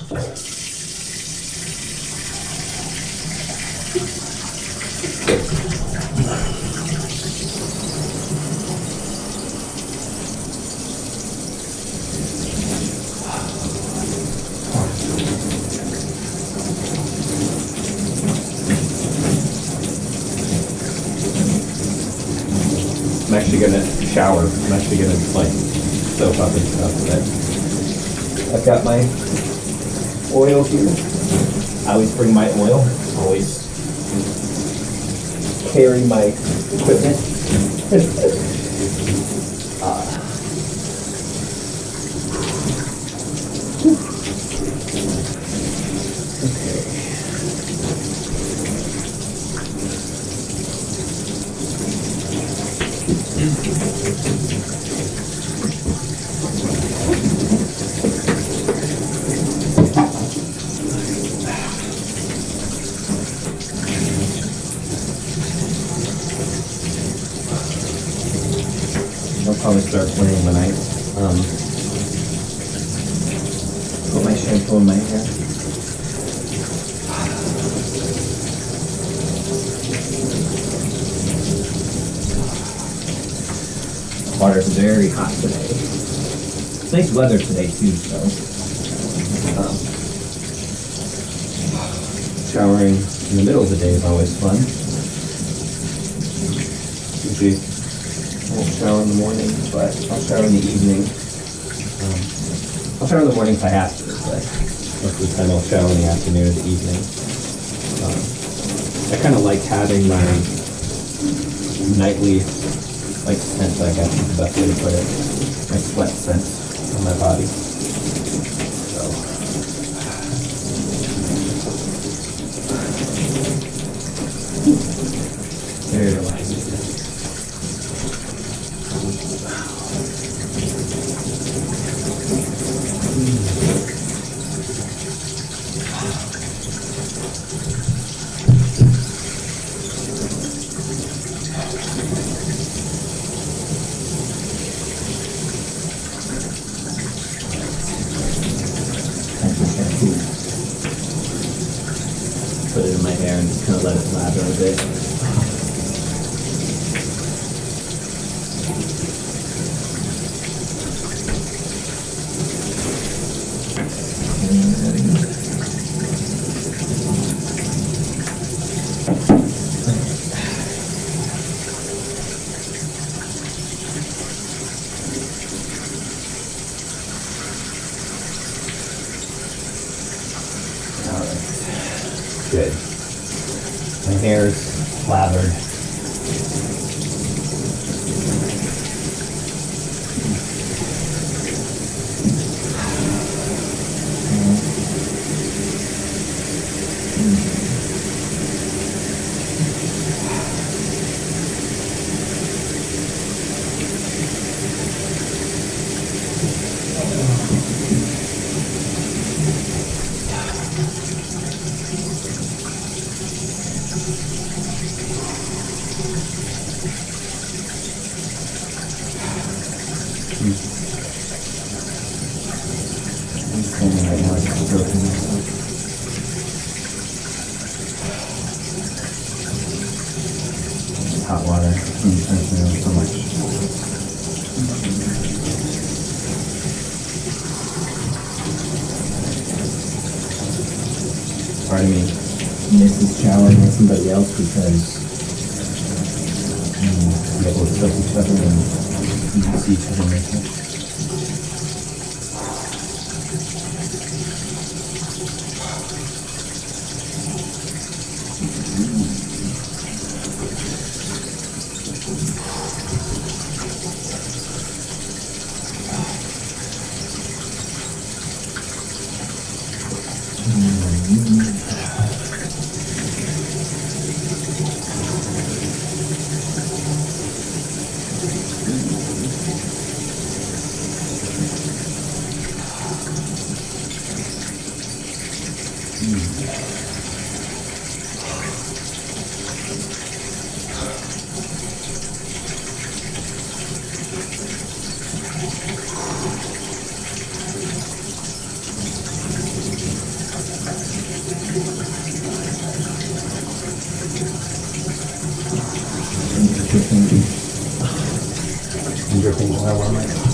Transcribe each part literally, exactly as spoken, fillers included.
I'm actually gonna shower. I'm actually gonna like soak up and stuff. But I've got my oil here. I always bring my oil. Always carry my equipment. uh, I'll probably start playing when I um, put my shampoo in my hair. Water's very hot today. It's nice weather today too, so um, showering in the middle of the day is always fun. Usually I won't shower in the morning, but I'll shower in the evening. Um, I'll shower in the morning if I have to, but most of the time I'll shower in the afternoon or the evening. Um, I kind of like having my nightly like scent, I guess is the best way to put it. My sweat scent on my body. So very relaxing. Put it in my hair and just kind of let it lather a bit. Good. My hair's lathered. I'm standing right now, just stroking myself. Hot water turns me on so much. Part of me misses showering with somebody else because um, we get to soak each other and you can see each other naked. I wear my coat.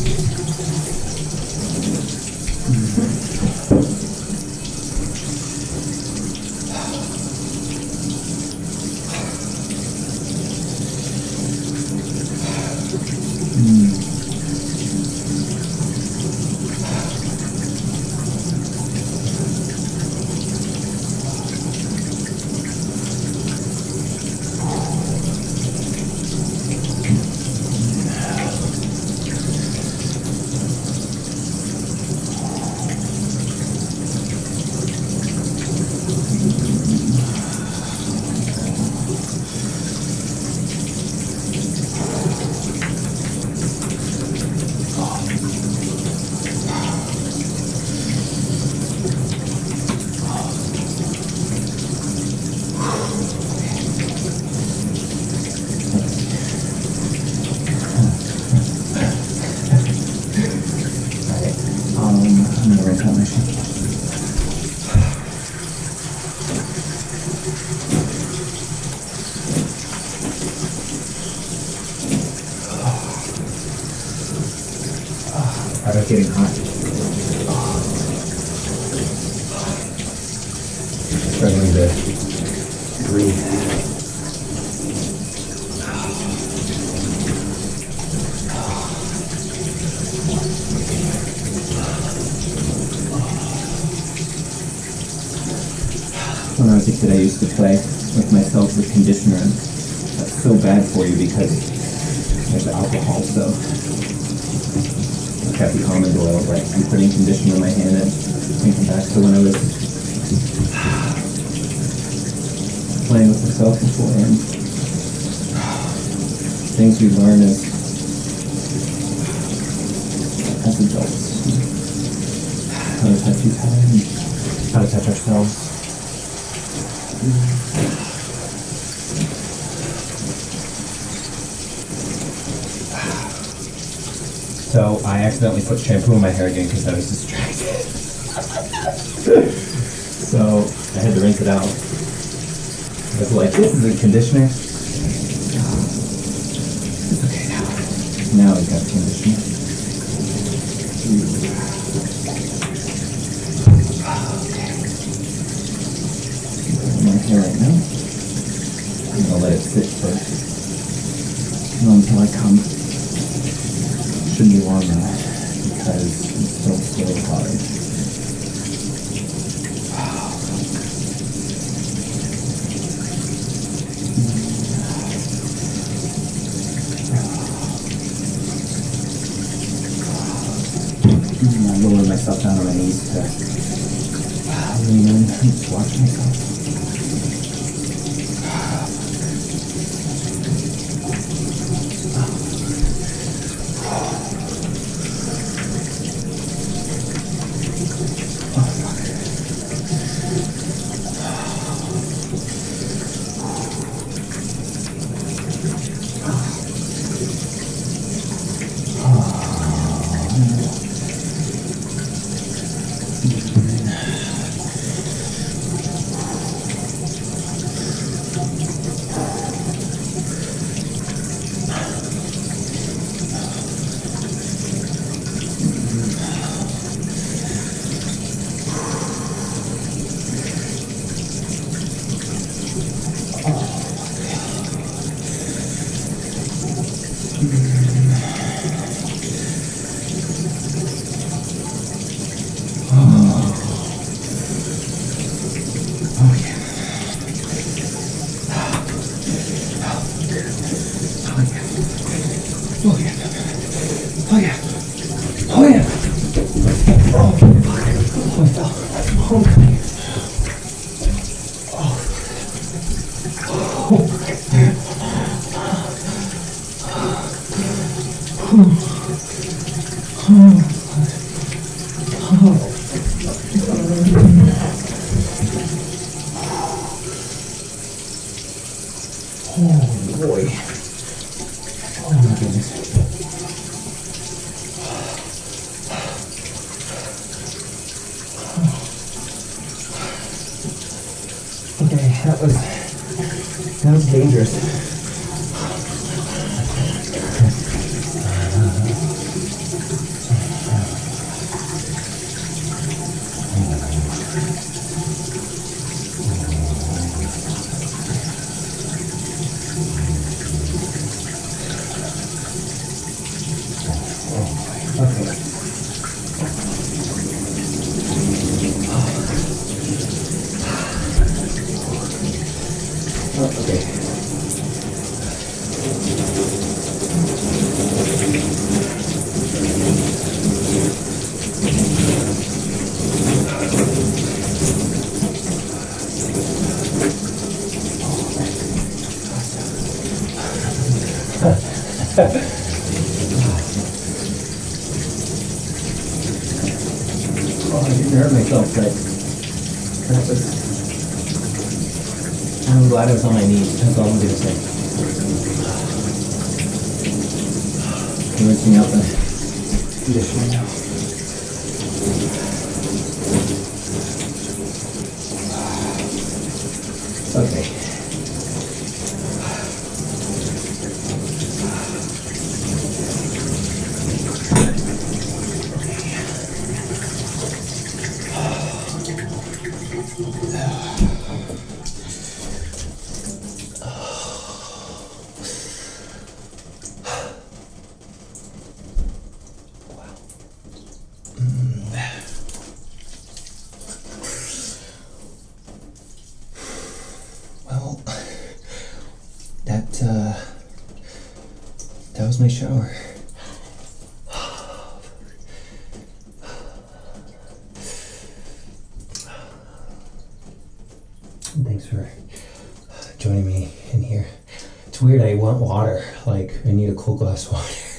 Water's getting hot. Struggling to breathe. When I was a kid, I used to play with myself with conditioner, and that's so bad for you because there's alcohol, so Kathy Almond oil, right? I'm putting conditioner in my hand and thinking back to when I was playing with myself before, and things we learn as as adults. How to touch each other and how to touch ourselves. So I accidentally put shampoo in my hair again because I was distracted. So I had to rinse it out. I was like, this is a conditioner. It's okay now. Now I've got conditioner. Okay. My hair right now. I'm gonna let it sit first. Not until I come. Shouldn't be long enough because it's so so hard. I lowered myself down on my knees to lean in and just watch myself. That was, that was dangerous. Okay. Oh, okay. Oh, I didn't hurt myself, but that was. I'm glad I was on my knees. That's all I'm gonna say. It wakes me up and conditioning now. Okay. Well, that, uh, that was my shower. Thanks for joining me in here. It's weird, I want water. Like, I need a cold glass of water.